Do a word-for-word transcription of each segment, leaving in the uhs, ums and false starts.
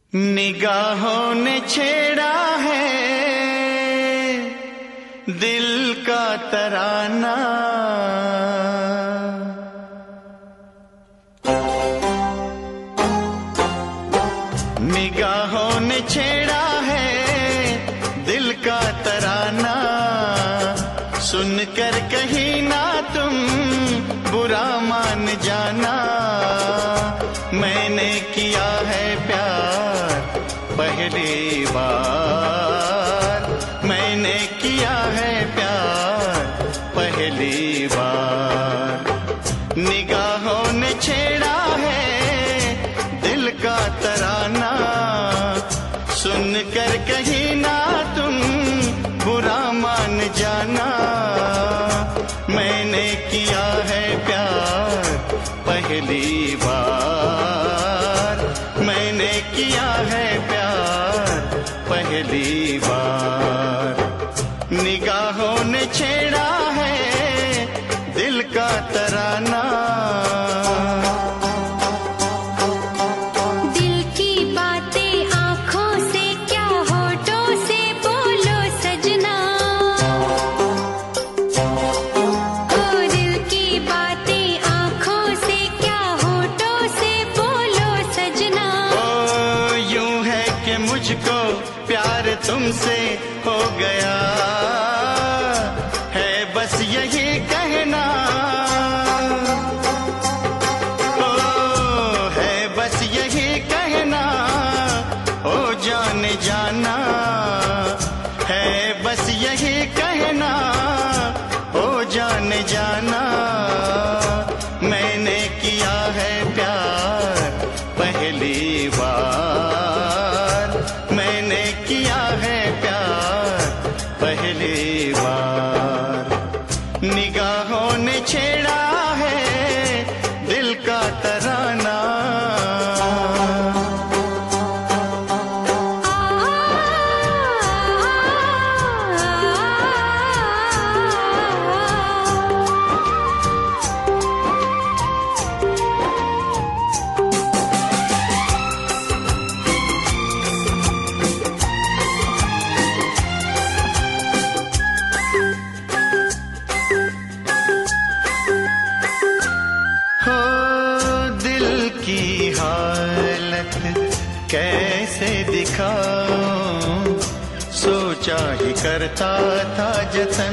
निगाहों ने छेड़ा है दिल का तराना, निगाहों ने छेड़ा है दिल का तराना, सुनकर कहीं ना तुम बुरा मान जाना। मैंने किया है प्यार पहली बार, मैंने किया है प्यार पहली बार। निगाहों ने छेड़ा है दिल का तराना, सुनकर कहीं ना तुम बुरा मान जाना। मैंने किया है प्यार पहली बार, मैंने किया है प्यार पहली बार। निगाहों ने छेड़ा है दिल का तराना। मुझको प्यार तुमसे हो गया है, बस यही कहना ओ है, बस यही कहना ओ जाने जाना है, बस यही कहना ओ जाने जाना। मैंने किया है प्यार पहली बार, मैंने किया है प्यार पहली बार। निगाहों ने छेड़ा है दिल का तराना। की हालत कैसे दिखाऊं, सोचा ही करता था जतन।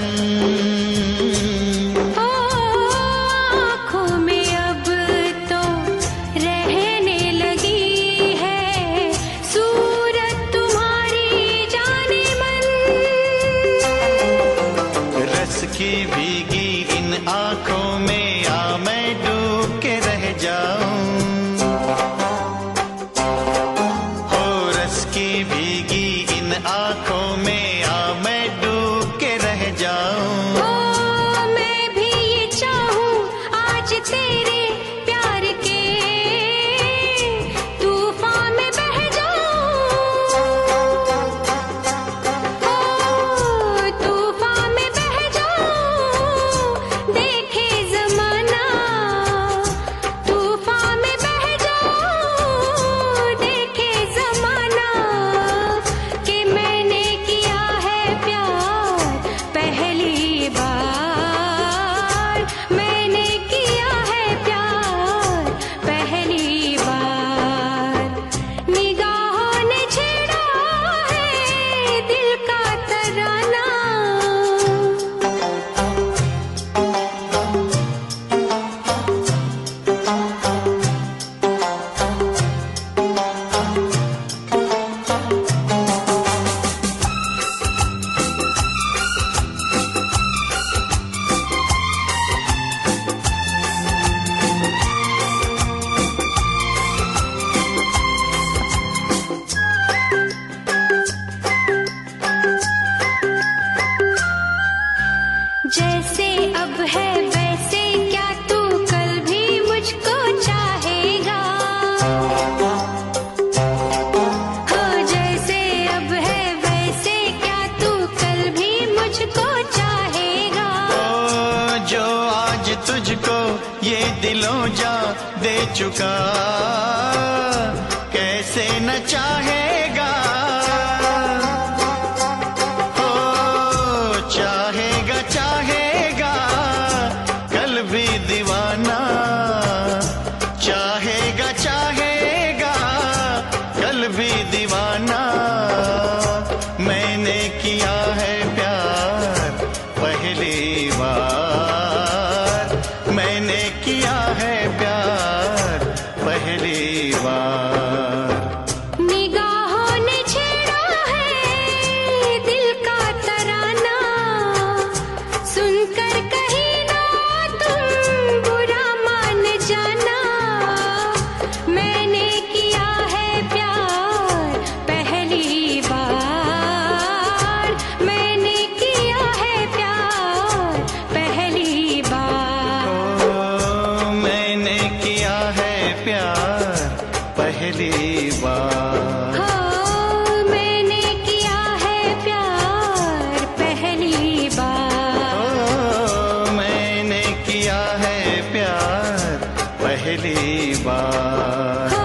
आँखों में अब तो रहने लगी है सूरत तुम्हारी जाने मन। रस की भीगी इन आँखों में आ मैं डूब के रह जाऊं, की भीगी इन आँखों में आ मैं डूब के रह जाऊं। ओ मैं भी ये चाहूं आज तेरे प्यार के तूफान में बह जाऊं, ओ तूफान में बह जाऊं। देखे ज़माना तूफान में बह जाऊं, देखे ज़माना कि मैंने किया है प्यार पहली बार, मैंने किया है प्यार पहली बार। निगाहों ने छेड़ा है दिल का तराना। जैसे अब है वैसे क्या तू कल भी मुझको चाहेगा, हो जैसे अब है वैसे क्या तू कल भी मुझको चाहेगा। ओ जो आज तुझको ये दिलों जा दे चुका, कैसे न चाहेगा, हो चाहेगा चाहेगा कल भी दीवाना, चाहेगा चाहेगा कल भी दीवाना। मैंने किया है प्यार पहली बार, मैंने किया है प्यार पहली बार। निगाहों ने छेड़ा है दिल का तराना, सुनकर कहीं ना तुम बुरा मान जाना। मैंने किया है प्यार पहली बार, मैंने किया है प्यार पहली बार। ओ, मैंने किया है प्यार पहली बार। हो मैंने किया है प्यार पहली बार। ओ, मैंने किया है प्यार पहली बार।